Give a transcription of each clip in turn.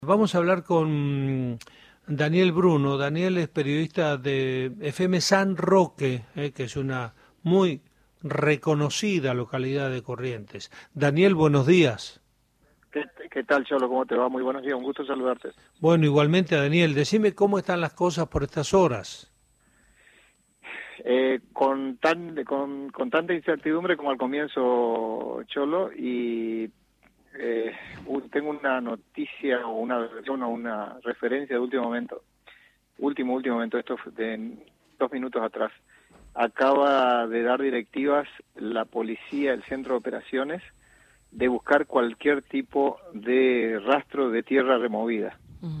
Vamos a hablar con Daniel Bruno. Daniel es periodista de FM San Roque, que es una muy reconocida localidad de Corrientes. Daniel, buenos días. ¿Qué tal, Cholo? ¿Cómo te va? Muy buenos días, un gusto saludarte. Bueno, igualmente, Daniel, decime cómo están las cosas por estas horas. Con tanta incertidumbre como al comienzo, Cholo, y tengo una noticia o una referencia de último momento, esto fue de 2 minutos atrás. Acaba de dar directivas la policía, el centro de operaciones, de buscar cualquier tipo de rastro de tierra removida.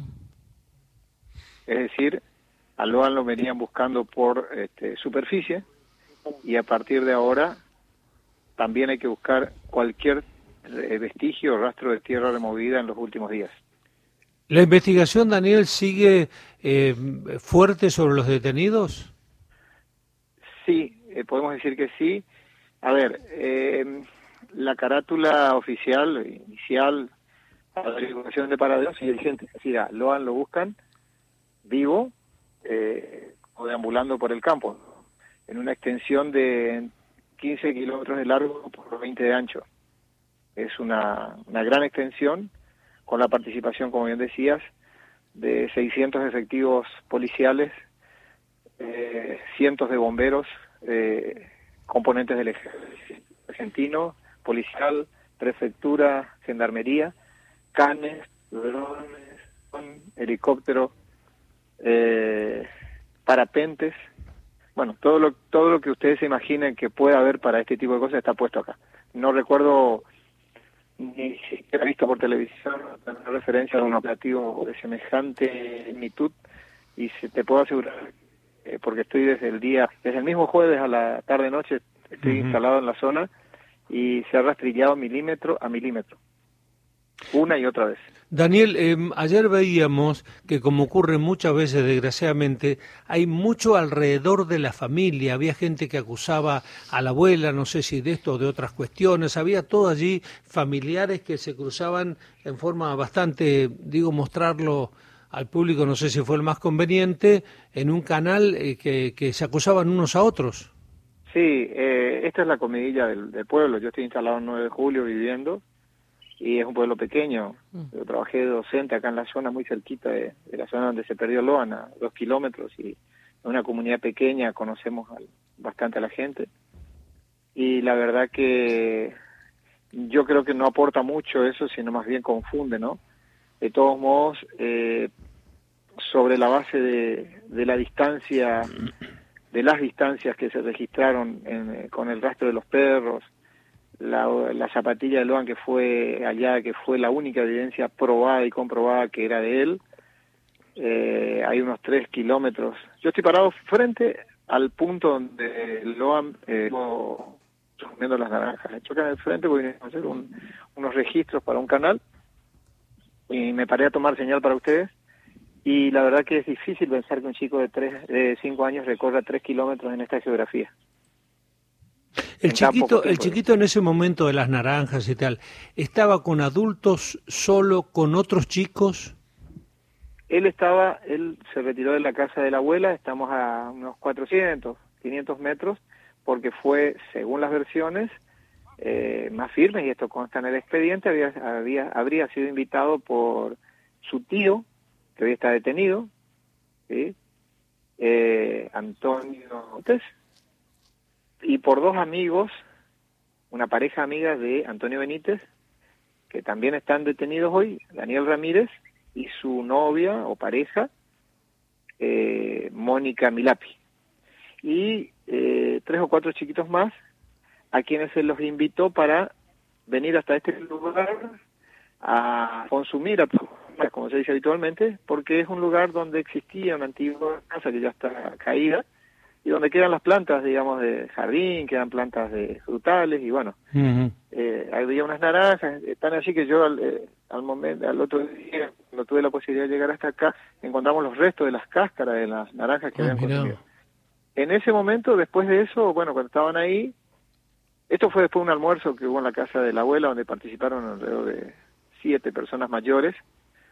Es decir, a Loan lo venían buscando por superficie, y a partir de ahora también hay que buscar cualquier vestigio o rastro de tierra removida en los últimos días. ¿La investigación, Daniel, sigue fuerte sobre los detenidos? Sí, podemos decir que sí. A ver, la carátula oficial, inicial, a la averiguación de paraderos sigue vigente. Es decir, a Loan lo buscan vivo o deambulando por el campo, en una extensión de 15 kilómetros de largo por 20 de ancho. Es una gran extensión, con la participación, como bien decías, de 600 efectivos policiales, cientos de bomberos, componentes del ejército argentino, policial, prefectura, gendarmería, canes, drones, helicópteros, parapentes. Bueno, todo lo que ustedes se imaginen que pueda haber para este tipo de cosas está puesto acá. No recuerdo ni siquiera visto por televisión una referencia a un operativo de semejante magnitud, y te puedo asegurar, porque estoy desde el mismo jueves a la tarde-noche, estoy instalado en la zona, y se ha rastrillado milímetro a milímetro, una y otra vez. Daniel, ayer veíamos que, como ocurre muchas veces, desgraciadamente, hay mucho alrededor de la familia. Había gente que acusaba a la abuela, no sé si de esto o de otras cuestiones. Había todo allí, familiares que se cruzaban en forma bastante, mostrarlo al público, no sé si fue el más conveniente, en un canal que se acusaban unos a otros. Sí, esta es la comidilla del pueblo. Yo estoy instalado en 9 de julio viviendo, y es un pueblo pequeño. Yo trabajé de docente acá en la zona, muy cerquita de la zona donde se perdió Loan, a 2 kilómetros, y en una comunidad pequeña conocemos bastante a la gente, y la verdad que yo creo que no aporta mucho eso, sino más bien confunde, ¿no? De todos modos, sobre la base de la distancia, de las distancias que se registraron con el rastro de los perros, la zapatilla de Loan que fue allá, que fue la única evidencia probada y comprobada que era de él, hay unos 3 kilómetros. Yo estoy parado frente al punto donde Loan comiendo las naranjas. Estoy acá en el frente, voy a hacer unos registros para un canal, y me paré a tomar señal para ustedes, y la verdad que es difícil pensar que un chico de 5 años recorra 3 kilómetros en esta geografía. El chiquito en ese momento de las naranjas y tal, ¿estaba con adultos, solo, con otros chicos? Él se retiró de la casa de la abuela, estamos a unos 400, 500 metros, porque fue, según las versiones más firmes, y esto consta en el expediente, habría sido invitado por su tío, que hoy está detenido, ¿sí? Antonio Montes, y por 2 amigos, una pareja amiga de Antonio Benítez, que también están detenidos hoy, Daniel Ramírez, y su novia o pareja, Mónica Milapi. Y 3 o 4 chiquitos más, a quienes se los invitó para venir hasta este lugar a consumir, como se dice habitualmente, porque es un lugar donde existía una antigua casa que ya está caída, y donde quedan las plantas, digamos, de jardín, quedan plantas de frutales, y bueno, había unas naranjas, tan así que yo al otro día, cuando tuve la posibilidad de llegar hasta acá, encontramos los restos de las cáscaras de las naranjas que habían consumido. En ese momento, después de eso, bueno, cuando estaban ahí, esto fue después de un almuerzo que hubo en la casa de la abuela, donde participaron alrededor de 7 personas mayores,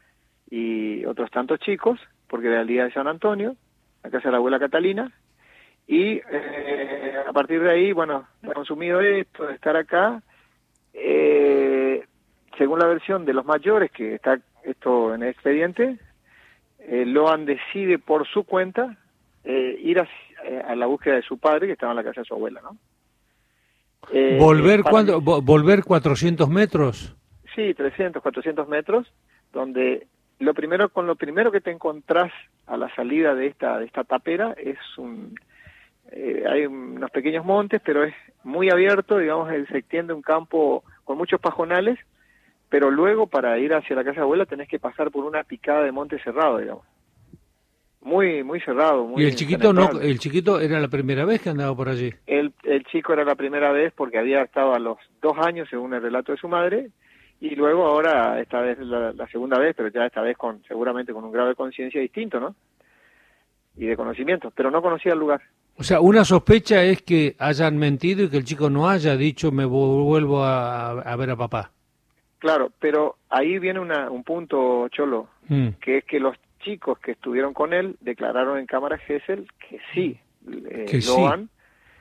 y otros tantos chicos, porque era el día de San Antonio, la casa de la abuela Catalina, y a partir de ahí, bueno, he consumido esto, de estar acá, según la versión de los mayores, que está esto en el expediente, Loan decide por su cuenta ir a la búsqueda de su padre, que estaba en la casa de su abuela, ¿no? ¿Volver cuándo? ¿Volver 400 metros? Sí, 300, 400 metros, donde con lo primero que te encontrás a la salida de esta tapera es hay unos pequeños montes, pero es muy abierto, digamos, se extiende un campo con muchos pajonales, pero luego para ir hacia la casa de abuela tenés que pasar por una picada de monte cerrado, digamos. Muy muy cerrado, muy ¿Y el chiquito no? ¿El chiquito era la primera vez que andaba por allí? El chico era la primera vez porque había estado a los 2 años, según el relato de su madre, y luego ahora, esta vez la segunda vez, pero ya esta vez seguramente con un grado de conciencia distinto, ¿no? Y de conocimiento, pero no conocía el lugar. O sea, una sospecha es que hayan mentido y que el chico no haya dicho me vuelvo a ver a papá. Claro, pero ahí viene un punto, Cholo, que es que los chicos que estuvieron con él declararon en cámara Gesell que sí, Loan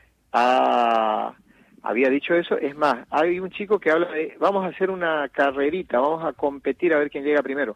había dicho eso. Es más, hay un chico que habla de vamos a hacer una carrerita, vamos a competir a ver quién llega primero.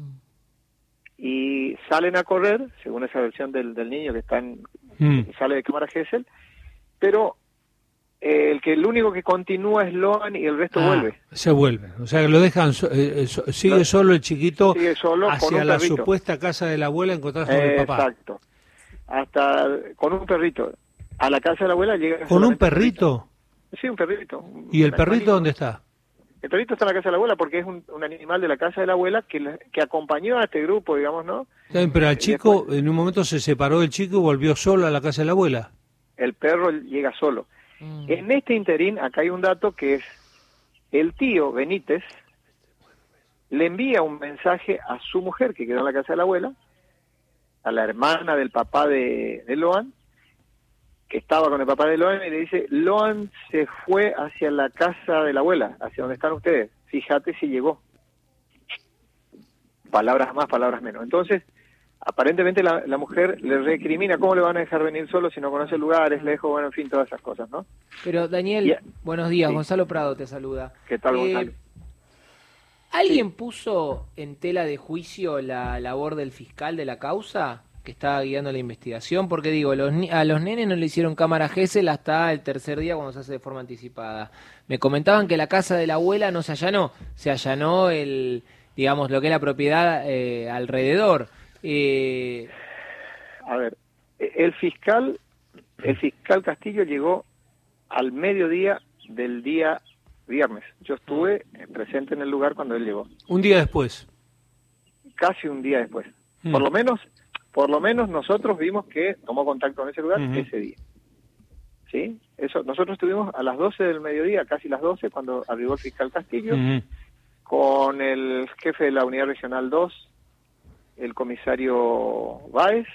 Y salen a correr, según esa versión del niño que sale de cámara Gesell, pero el único que continúa es Loan y el resto vuelve. Se vuelve, o sea que lo dejan, sigue solo el chiquito, sigue solo hacia la supuesta casa de la abuela a encontrarse con el papá. Exacto, hasta con un perrito. A la casa de la abuela llega... ¿Con un perrito? Sí, un perrito. ¿Y el perrito dónde está? El perrito está en la casa de la abuela porque es un animal de la casa de la abuela que acompañó a este grupo, digamos, ¿no? Pero al chico, después, en un momento se separó del chico y volvió solo a la casa de la abuela. El perro llega solo. En este interín, acá hay un dato que es, el tío Benítez le envía un mensaje a su mujer que quedó en la casa de la abuela, a la hermana del papá de Loan, que estaba con el papá de Loan, y le dice, Loan se fue hacia la casa de la abuela, hacia donde están ustedes, fíjate si llegó. Palabras más, palabras menos. Entonces, aparentemente la mujer le recrimina, ¿cómo le van a dejar venir solo si no conoce el lugar, es lejos, bueno, en fin, todas esas cosas, ¿no? Pero Daniel, buenos días, sí. Gonzalo Prado te saluda. ¿Qué tal, Gonzalo? ¿Alguien puso en tela de juicio la labor del fiscal de la causa que estaba guiando la investigación? Porque digo, a los nenes no le hicieron cámara Gesell hasta el tercer día cuando se hace de forma anticipada. Me comentaban que la casa de la abuela no se allanó, se allanó digamos, lo que es la propiedad alrededor. A ver, el fiscal Castillo llegó al mediodía del día viernes. Yo estuve presente en el lugar cuando él llegó. Un día después. Casi un día después. Por lo menos nosotros vimos que tomó contacto con ese lugar ese día. ¿Sí? Eso, nosotros estuvimos a las 12 del mediodía, casi las 12, cuando arribó el fiscal Castillo, con el jefe de la Unidad Regional 2, el comisario Báez,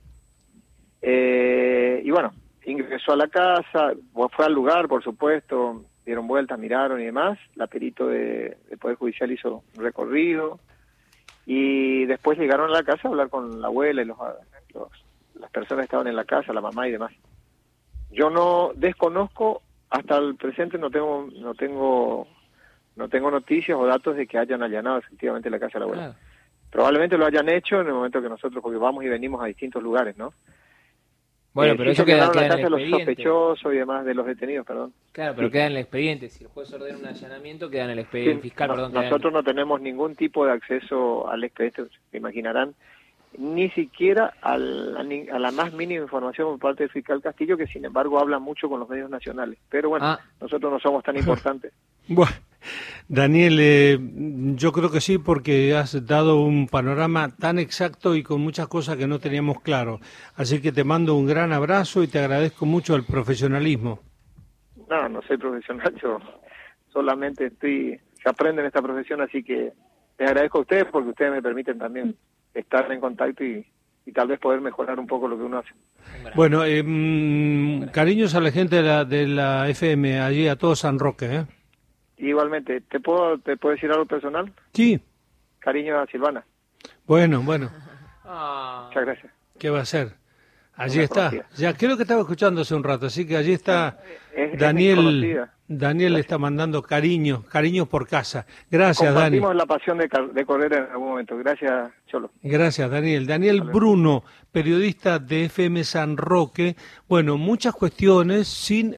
y bueno, ingresó a la casa, fue al lugar, por supuesto, dieron vueltas, miraron y demás, la perito de Poder Judicial hizo un recorrido, y después llegaron a la casa a hablar con la abuela y las personas que estaban en la casa, la mamá y demás. Yo no desconozco, hasta el presente no tengo noticias o datos de que hayan allanado efectivamente la casa de la abuela. Claro. Probablemente lo hayan hecho en el momento que nosotros, porque vamos y venimos a distintos lugares, ¿no? Bueno, pero eso queda en el expediente. Los sospechosos y demás de los detenidos, perdón. Claro, pero queda en el expediente. Si el juez ordena un allanamiento, queda en el expediente. Fiscal, perdón. Nosotros no tenemos ningún tipo de acceso al expediente, se imaginarán, ni siquiera a la más mínima información por parte del fiscal Castillo, que sin embargo habla mucho con los medios nacionales. Pero bueno, nosotros no somos tan importantes. Bueno, Daniel, yo creo que sí, porque has dado un panorama tan exacto y con muchas cosas que no teníamos claro. Así que te mando un gran abrazo y te agradezco mucho el profesionalismo. No soy profesional, yo solamente se aprende en esta profesión, así que les agradezco a ustedes porque ustedes me permiten también estar en contacto y tal vez poder mejorar un poco lo que uno hace. Bueno, cariños a la gente de la FM, allí a todo San Roque, Igualmente, ¿te puedo decir algo personal? Sí. Cariño a Silvana. Bueno, Muchas gracias. ¿qué va a hacer? Allí Una está. conocida. Ya creo que estaba escuchando hace un rato, así que allí está Es Daniel. conocida. Daniel le está mandando cariños por casa. Gracias, Dani. Compartimos la pasión de correr en algún momento. Gracias, Cholo. Gracias, Daniel. Daniel Bruno, periodista de FM San Roque. Bueno, muchas cuestiones sin